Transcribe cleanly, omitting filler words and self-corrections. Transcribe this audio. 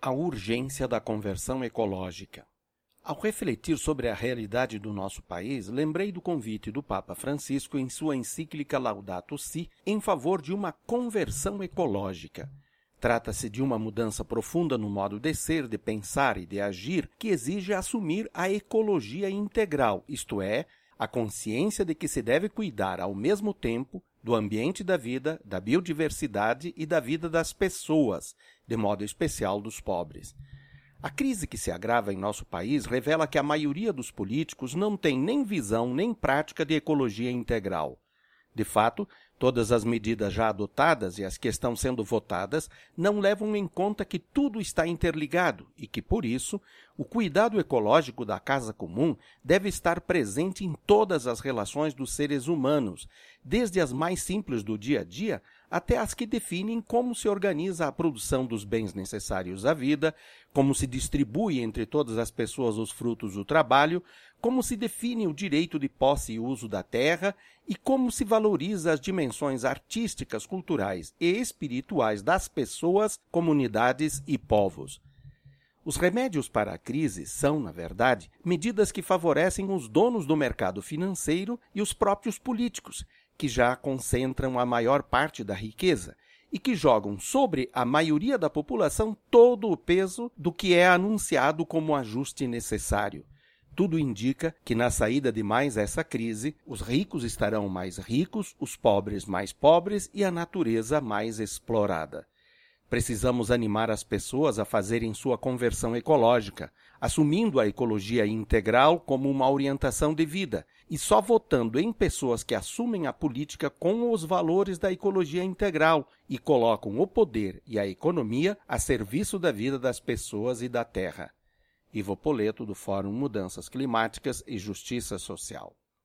A urgência da conversão ecológica. Ao refletir sobre a realidade do nosso país, lembrei do convite do Papa Francisco em sua encíclica Laudato Si em favor de uma conversão ecológica. Trata-se de uma mudança profunda no modo de ser, de pensar e de agir que exige assumir a ecologia integral, isto é, a consciência de que se deve cuidar ao mesmo tempo do ambiente da vida, da biodiversidade e da vida das pessoas, de modo especial dos pobres. A crise que se agrava em nosso país revela que a maioria dos políticos não tem nem visão nem prática de ecologia integral. De fato, todas as medidas já adotadas e as que estão sendo votadas não levam em conta que tudo está interligado e que, por isso, o cuidado ecológico da casa comum deve estar presente em todas as relações dos seres humanos, desde as mais simples do dia a dia até as que definem como se organiza a produção dos bens necessários à vida, como se distribui entre todas as pessoas os frutos do trabalho, como se define o direito de posse e uso da terra e como se valoriza as dimensões artísticas, culturais e espirituais das pessoas, comunidades e povos. Os remédios para a crise são, na verdade, medidas que favorecem os donos do mercado financeiro e os próprios políticos, que já concentram a maior parte da riqueza e que jogam sobre a maioria da população todo o peso do que é anunciado como ajuste necessário. Tudo indica que na saída de mais essa crise, os ricos estarão mais ricos, os pobres mais pobres e a natureza mais explorada. Precisamos animar as pessoas a fazerem sua conversão ecológica, assumindo a ecologia integral como uma orientação de vida e só votando em pessoas que assumem a política com os valores da ecologia integral e colocam o poder e a economia a serviço da vida das pessoas e da terra. Ivo Poleto, do Fórum Mudanças Climáticas e Justiça Social.